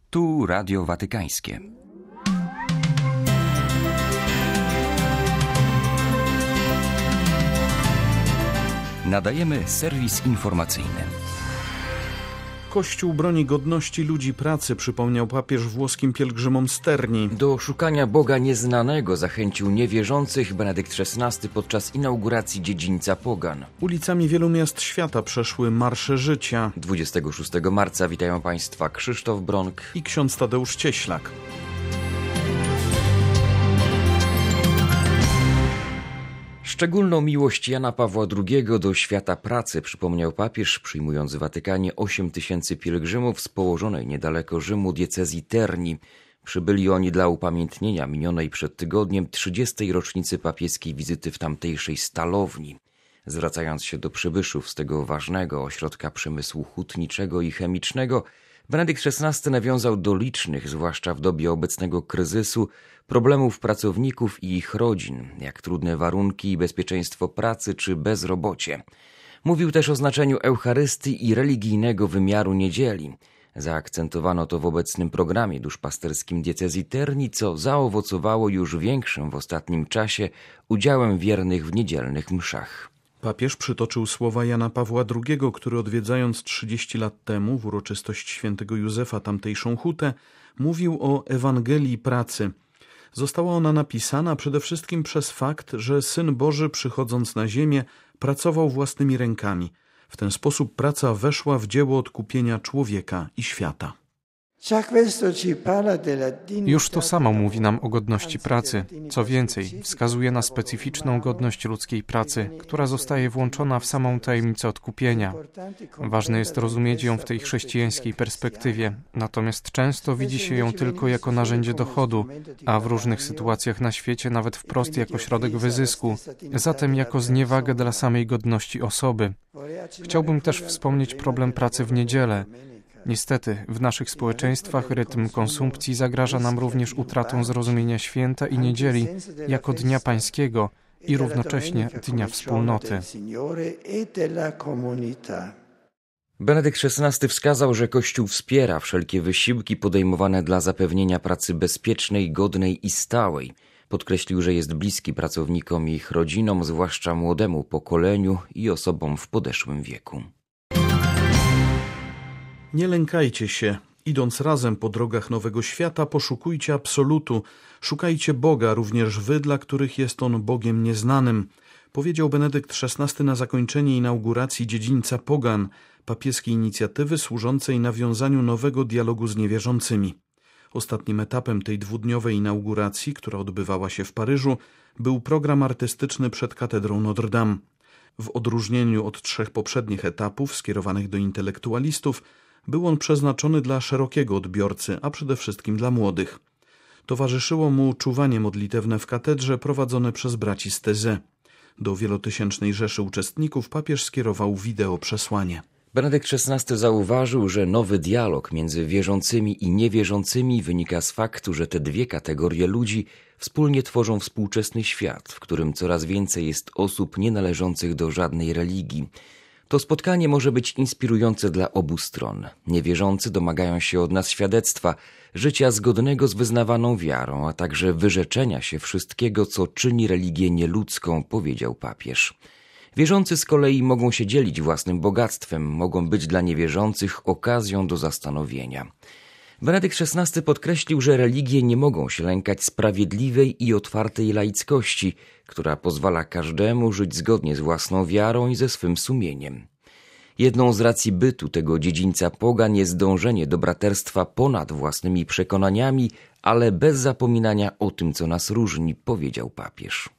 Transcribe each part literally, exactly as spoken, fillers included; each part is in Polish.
Tu Radio Watykańskie. Nadajemy serwis informacyjny. Kościół broni godności ludzi pracy, przypomniał papież włoskim pielgrzymom z Terni. Do szukania Boga nieznanego zachęcił niewierzących Benedykt szesnasty podczas inauguracji dziedzińca pogan. Ulicami wielu miast świata przeszły marsze życia. dwudziestego szóstego marca witają Państwa Krzysztof Bronk i ksiądz Tadeusz Cieślak. Szczególną miłość Jana Pawła drugiego do świata pracy przypomniał papież, przyjmując w Watykanie osiem tysięcy pielgrzymów z położonej niedaleko Rzymu diecezji Terni. Przybyli oni dla upamiętnienia minionej przed tygodniem trzydziestej rocznicy papieskiej wizyty w tamtejszej stalowni. Zwracając się do przybyszów z tego ważnego ośrodka przemysłu hutniczego i chemicznego, Benedykt szesnasty nawiązał do licznych, zwłaszcza w dobie obecnego kryzysu, problemów pracowników i ich rodzin, jak trudne warunki i bezpieczeństwo pracy czy bezrobocie. Mówił też o znaczeniu Eucharystii i religijnego wymiaru niedzieli. Zaakcentowano to w obecnym programie duszpasterskim diecezji Terni, co zaowocowało już większym w ostatnim czasie udziałem wiernych w niedzielnych mszach. Papież przytoczył słowa Jana Pawła drugiego, który odwiedzając trzydzieści lat temu w uroczystość świętego Józefa tamtejszą hutę, mówił o Ewangelii pracy. Została ona napisana przede wszystkim przez fakt, że Syn Boży, przychodząc na ziemię, pracował własnymi rękami. W ten sposób praca weszła w dzieło odkupienia człowieka i świata. Już to samo mówi nam o godności pracy. Co więcej, wskazuje na specyficzną godność ludzkiej pracy, która zostaje włączona w samą tajemnicę odkupienia. Ważne jest rozumieć ją w tej chrześcijańskiej perspektywie, natomiast często widzi się ją tylko jako narzędzie dochodu, a w różnych sytuacjach na świecie nawet wprost jako środek wyzysku, zatem jako zniewagę dla samej godności osoby. Chciałbym też wspomnieć problem pracy w niedzielę. Niestety, w naszych społeczeństwach rytm konsumpcji zagraża nam również utratą zrozumienia święta i niedzieli jako Dnia Pańskiego i równocześnie Dnia Wspólnoty. Benedykt szesnasty wskazał, że Kościół wspiera wszelkie wysiłki podejmowane dla zapewnienia pracy bezpiecznej, godnej i stałej. Podkreślił, że jest bliski pracownikom i ich rodzinom, zwłaszcza młodemu pokoleniu i osobom w podeszłym wieku. Nie lękajcie się. Idąc razem po drogach nowego świata, poszukujcie absolutu. Szukajcie Boga, również wy, dla których jest On Bogiem nieznanym. Powiedział Benedykt szesnasty na zakończenie inauguracji dziedzińca pogan, papieskiej inicjatywy służącej nawiązaniu nowego dialogu z niewierzącymi. Ostatnim etapem tej dwudniowej inauguracji, która odbywała się w Paryżu, był program artystyczny przed katedrą Notre Dame. W odróżnieniu od trzech poprzednich etapów skierowanych do intelektualistów, był on przeznaczony dla szerokiego odbiorcy, a przede wszystkim dla młodych. Towarzyszyło mu czuwanie modlitewne w katedrze prowadzone przez braci z Taizé. Do wielotysięcznej rzeszy uczestników papież skierował wideo przesłanie. Benedykt szesnasty zauważył, że nowy dialog między wierzącymi i niewierzącymi wynika z faktu, że te dwie kategorie ludzi wspólnie tworzą współczesny świat, w którym coraz więcej jest osób nienależących do żadnej religii. To spotkanie może być inspirujące dla obu stron. Niewierzący domagają się od nas świadectwa, życia zgodnego z wyznawaną wiarą, a także wyrzeczenia się wszystkiego, co czyni religię nieludzką, powiedział papież. Wierzący z kolei mogą się dzielić własnym bogactwem, mogą być dla niewierzących okazją do zastanowienia. Benedykt szesnasty podkreślił, że religie nie mogą się lękać sprawiedliwej i otwartej laickości, która pozwala każdemu żyć zgodnie z własną wiarą i ze swym sumieniem. Jedną z racji bytu tego dziedzińca pogan jest dążenie do braterstwa ponad własnymi przekonaniami, ale bez zapominania o tym, co nas różni, powiedział papież.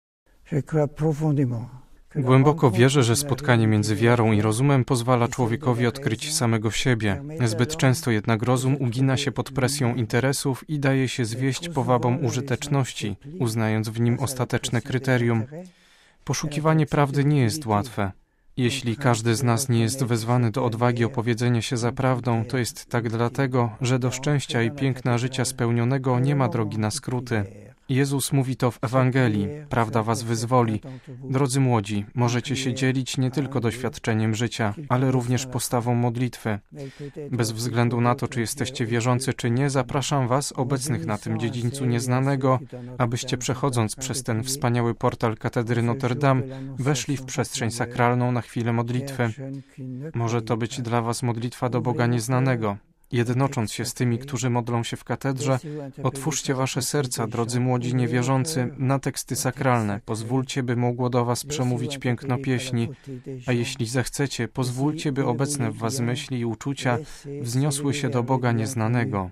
Głęboko wierzę, że spotkanie między wiarą i rozumem pozwala człowiekowi odkryć samego siebie. Zbyt często jednak rozum ugina się pod presją interesów i daje się zwieść powabom użyteczności, uznając w nim ostateczne kryterium. Poszukiwanie prawdy nie jest łatwe. Jeśli każdy z nas nie jest wezwany do odwagi opowiedzenia się za prawdą, to jest tak dlatego, że do szczęścia i piękna życia spełnionego nie ma drogi na skróty. Jezus mówi to w Ewangelii, prawda was wyzwoli. Drodzy młodzi, możecie się dzielić nie tylko doświadczeniem życia, ale również postawą modlitwy. Bez względu na to, czy jesteście wierzący, czy nie, zapraszam was, obecnych na tym dziedzińcu nieznanego, abyście przechodząc przez ten wspaniały portal katedry Notre Dame, weszli w przestrzeń sakralną na chwilę modlitwy. Może to być dla was modlitwa do Boga nieznanego. Jednocząc się z tymi, którzy modlą się w katedrze, otwórzcie wasze serca, drodzy młodzi niewierzący, na teksty sakralne. Pozwólcie, by mogło do was przemówić piękno pieśni, a jeśli zechcecie, pozwólcie, by obecne w was myśli i uczucia wzniosły się do Boga nieznanego.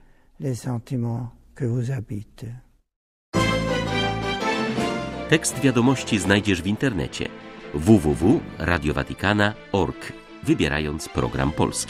Tekst wiadomości znajdziesz w internecie w w w kropka radio watikana kropka org, wybierając program polski.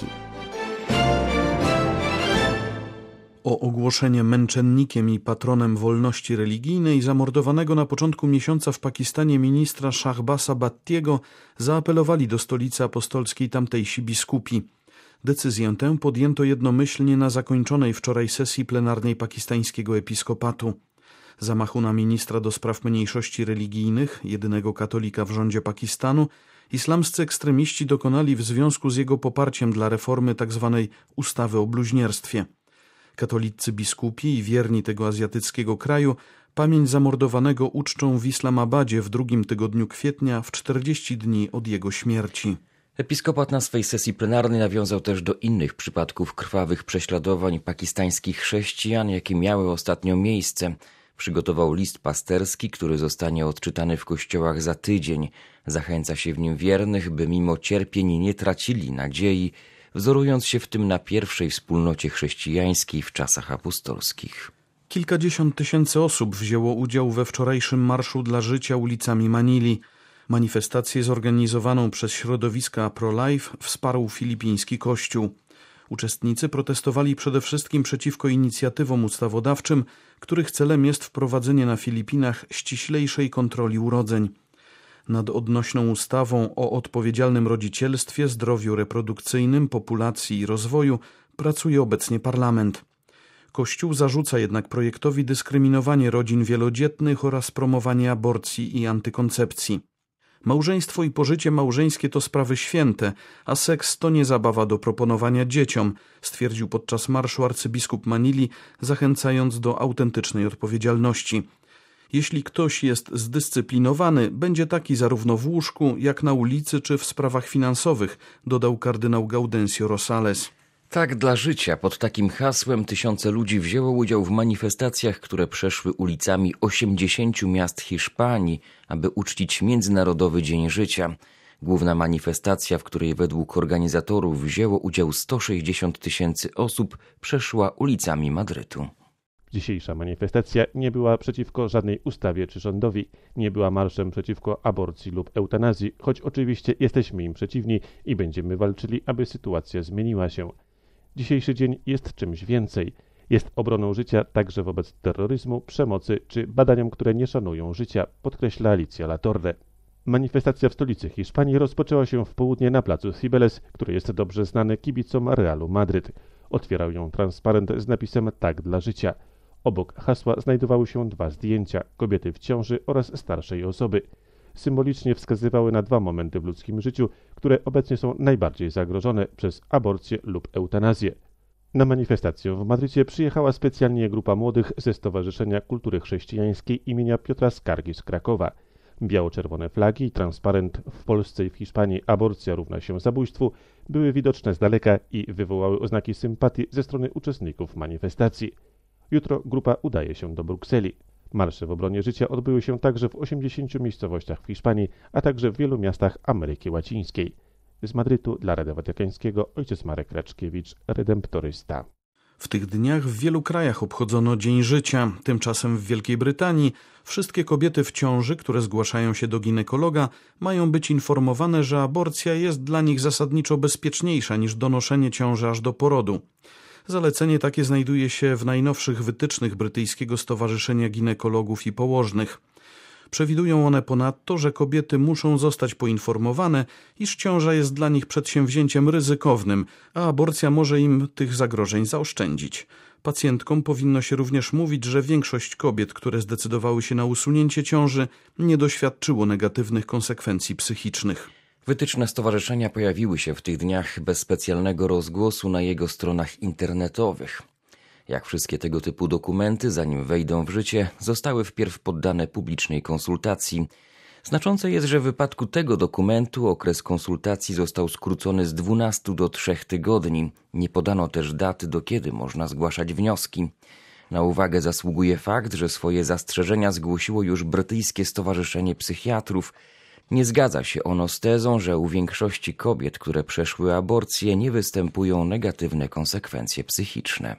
O ogłoszenie męczennikiem i patronem wolności religijnej zamordowanego na początku miesiąca w Pakistanie ministra Shahbasa Bhattiego zaapelowali do stolicy apostolskiej tamtejsi biskupi. Decyzję tę podjęto jednomyślnie na zakończonej wczoraj sesji plenarnej pakistańskiego episkopatu. Zamachu na ministra do spraw mniejszości religijnych, jedynego katolika w rządzie Pakistanu, islamscy ekstremiści dokonali w związku z jego poparciem dla reformy tzw. ustawy o bluźnierstwie. Katolicy biskupi i wierni tego azjatyckiego kraju pamięć zamordowanego uczczą w Islamabadzie w drugim tygodniu kwietnia w czterdzieści dni od jego śmierci. Episkopat na swej sesji plenarnej nawiązał też do innych przypadków krwawych prześladowań pakistańskich chrześcijan, jakie miały ostatnio miejsce. Przygotował list pasterski, który zostanie odczytany w kościołach za tydzień. Zachęca się w nim wiernych, by mimo cierpień nie tracili nadziei, wzorując się w tym na pierwszej wspólnocie chrześcijańskiej w czasach apostolskich. Kilkadziesiąt tysięcy osób wzięło udział we wczorajszym Marszu dla Życia ulicami Manili. Manifestację zorganizowaną przez środowiska pro-life wsparł filipiński kościół. Uczestnicy protestowali przede wszystkim przeciwko inicjatywom ustawodawczym, których celem jest wprowadzenie na Filipinach ściślejszej kontroli urodzeń. Nad odnośną ustawą o odpowiedzialnym rodzicielstwie, zdrowiu reprodukcyjnym, populacji i rozwoju pracuje obecnie parlament. Kościół zarzuca jednak projektowi dyskryminowanie rodzin wielodzietnych oraz promowanie aborcji i antykoncepcji. Małżeństwo i pożycie małżeńskie to sprawy święte, a seks to nie zabawa do proponowania dzieciom, stwierdził podczas marszu arcybiskup Manili, zachęcając do autentycznej odpowiedzialności. Jeśli ktoś jest zdyscyplinowany, będzie taki zarówno w łóżku, jak na ulicy czy w sprawach finansowych, dodał kardynał Gaudencio Rosales. Tak dla życia. Pod takim hasłem tysiące ludzi wzięło udział w manifestacjach, które przeszły ulicami osiemdziesięciu miast Hiszpanii, aby uczcić Międzynarodowy Dzień Życia. Główna manifestacja, w której według organizatorów wzięło udział sto sześćdziesiąt tysięcy osób, przeszła ulicami Madrytu. Dzisiejsza manifestacja nie była przeciwko żadnej ustawie czy rządowi, nie była marszem przeciwko aborcji lub eutanazji, choć oczywiście jesteśmy im przeciwni i będziemy walczyli, aby sytuacja zmieniła się. Dzisiejszy dzień jest czymś więcej. Jest obroną życia także wobec terroryzmu, przemocy czy badaniom, które nie szanują życia, podkreśla Alicia Latorre. Manifestacja w stolicy Hiszpanii rozpoczęła się w południe na placu Cibeles, który jest dobrze znany kibicom Realu Madryt. Otwierał ją transparent z napisem Tak dla życia. Obok hasła znajdowały się dwa zdjęcia, kobiety w ciąży oraz starszej osoby. Symbolicznie wskazywały na dwa momenty w ludzkim życiu, które obecnie są najbardziej zagrożone przez aborcję lub eutanazję. Na manifestację w Madrycie przyjechała specjalnie grupa młodych ze Stowarzyszenia Kultury Chrześcijańskiej imienia Piotra Skargi z Krakowa. Biało-czerwone flagi i transparent w Polsce i w Hiszpanii aborcja równa się zabójstwu były widoczne z daleka i wywołały oznaki sympatii ze strony uczestników manifestacji. Jutro grupa udaje się do Brukseli. Marsze w obronie życia odbyły się także w osiemdziesięciu miejscowościach w Hiszpanii, a także w wielu miastach Ameryki Łacińskiej. Z Madrytu dla Radia Watykańskiego ojciec Marek Raczkiewicz, redemptorysta. W tych dniach w wielu krajach obchodzono Dzień Życia. Tymczasem w Wielkiej Brytanii wszystkie kobiety w ciąży, które zgłaszają się do ginekologa, mają być informowane, że aborcja jest dla nich zasadniczo bezpieczniejsza niż donoszenie ciąży aż do porodu. Zalecenie takie znajduje się w najnowszych wytycznych Brytyjskiego Stowarzyszenia Ginekologów i Położnych. Przewidują one ponadto, że kobiety muszą zostać poinformowane, iż ciąża jest dla nich przedsięwzięciem ryzykownym, a aborcja może im tych zagrożeń zaoszczędzić. Pacjentkom powinno się również mówić, że większość kobiet, które zdecydowały się na usunięcie ciąży, nie doświadczyło negatywnych konsekwencji psychicznych. Wytyczne stowarzyszenia pojawiły się w tych dniach bez specjalnego rozgłosu na jego stronach internetowych. Jak wszystkie tego typu dokumenty, zanim wejdą w życie, zostały wpierw poddane publicznej konsultacji. Znaczące jest, że w wypadku tego dokumentu okres konsultacji został skrócony z dwunastu do trzech tygodni. Nie podano też daty, do kiedy można zgłaszać wnioski. Na uwagę zasługuje fakt, że swoje zastrzeżenia zgłosiło już brytyjskie Stowarzyszenie Psychiatrów. Nie zgadza się ono z tezą, że u większości kobiet, które przeszły aborcję, nie występują negatywne konsekwencje psychiczne.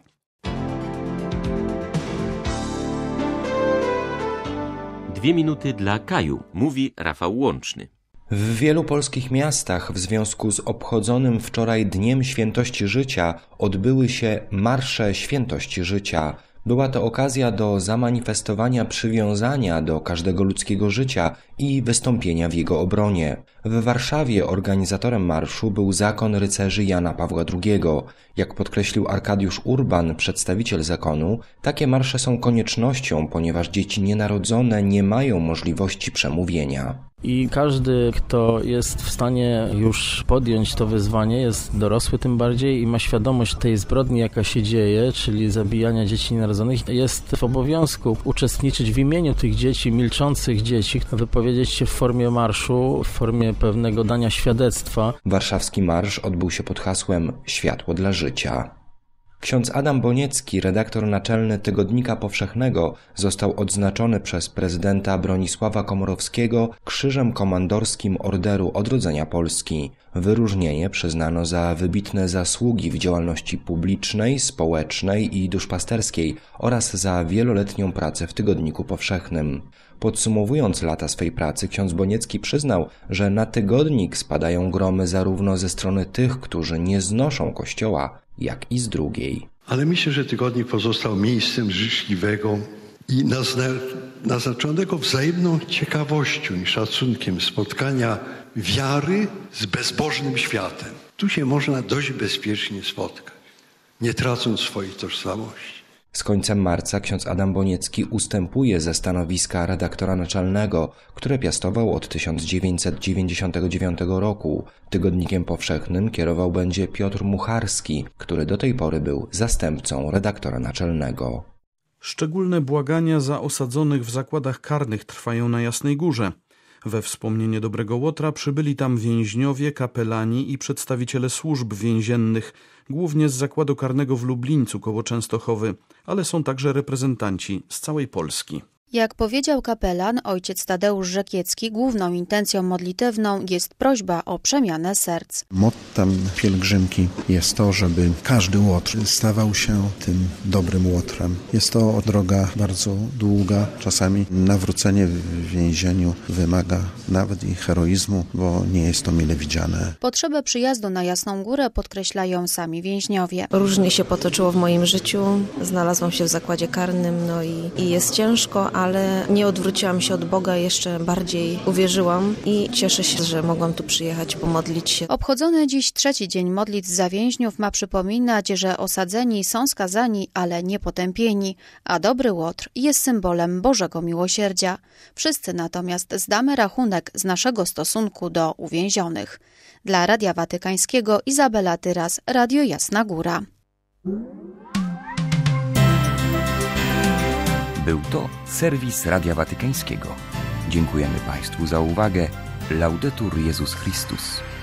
Dwie minuty dla Kaju, mówi Rafał Łączny. W wielu polskich miastach w związku z obchodzonym wczoraj Dniem Świętości Życia odbyły się marsze świętości życia. Była to okazja do zamanifestowania przywiązania do każdego ludzkiego życia i wystąpienia w jego obronie. W Warszawie organizatorem marszu był Zakon Rycerzy Jana Pawła drugiego. Jak podkreślił Arkadiusz Urban, przedstawiciel zakonu, takie marsze są koniecznością, ponieważ dzieci nienarodzone nie mają możliwości przemówienia. I każdy, kto jest w stanie już podjąć to wyzwanie, jest dorosły tym bardziej i ma świadomość tej zbrodni, jaka się dzieje, czyli zabijania dzieci nienarodzonych, jest w obowiązku uczestniczyć w imieniu tych dzieci, milczących dzieci, wypowiedzieć się w formie marszu, w formie pewnego dania świadectwa. Warszawski marsz odbył się pod hasłem Światło dla życia. Ksiądz Adam Boniecki, redaktor naczelny Tygodnika Powszechnego, został odznaczony przez prezydenta Bronisława Komorowskiego Krzyżem Komandorskim Orderu Odrodzenia Polski. Wyróżnienie przyznano za wybitne zasługi w działalności publicznej, społecznej i duszpasterskiej oraz za wieloletnią pracę w Tygodniku Powszechnym. Podsumowując lata swej pracy, ksiądz Boniecki przyznał, że na tygodnik spadają gromy zarówno ze strony tych, którzy nie znoszą Kościoła, jak i z drugiej. Ale myślę, że tygodnik pozostał miejscem życzliwego i naznaczonego wzajemną ciekawością i szacunkiem spotkania wiary z bezbożnym światem. Tu się można dość bezpiecznie spotkać, nie tracąc swojej tożsamości. Z końcem marca ksiądz Adam Boniecki ustępuje ze stanowiska redaktora naczelnego, które piastował od tysiąc dziewięćset dziewięćdziesiątego dziewiątego roku. Tygodnikiem Powszechnym kierował będzie Piotr Mucharski, który do tej pory był zastępcą redaktora naczelnego. Szczególne błagania za osadzonych w zakładach karnych trwają na Jasnej Górze. We wspomnienie Dobrego Łotra przybyli tam więźniowie, kapelani i przedstawiciele służb więziennych, głównie z zakładu karnego w Lublińcu koło Częstochowy, ale są także reprezentanci z całej Polski. Jak powiedział kapelan ojciec Tadeusz Rzekiecki, główną intencją modlitewną jest prośba o przemianę serc. Mottem pielgrzymki jest to, żeby każdy łotr stawał się tym dobrym łotrem. Jest to droga bardzo długa, czasami nawrócenie w więzieniu wymaga nawet i heroizmu, bo nie jest to mile widziane. Potrzebę przyjazdu na Jasną Górę podkreślają sami więźniowie. Różnie się potoczyło w moim życiu, znalazłam się w zakładzie karnym, no i, i jest ciężko, ale nie odwróciłam się od Boga, jeszcze bardziej uwierzyłam i cieszę się, że mogłam tu przyjechać, pomodlić się. Obchodzony dziś trzeci dzień modlitw za więźniów ma przypominać, że osadzeni są skazani, ale nie potępieni, a dobry łotr jest symbolem Bożego miłosierdzia. Wszyscy natomiast zdamy rachunek z naszego stosunku do uwięzionych. Dla Radia Watykańskiego Izabela Tyras, Radio Jasna Góra. Był to serwis Radia Watykańskiego. Dziękujemy Państwu za uwagę. Laudetur Jezus Chrystus.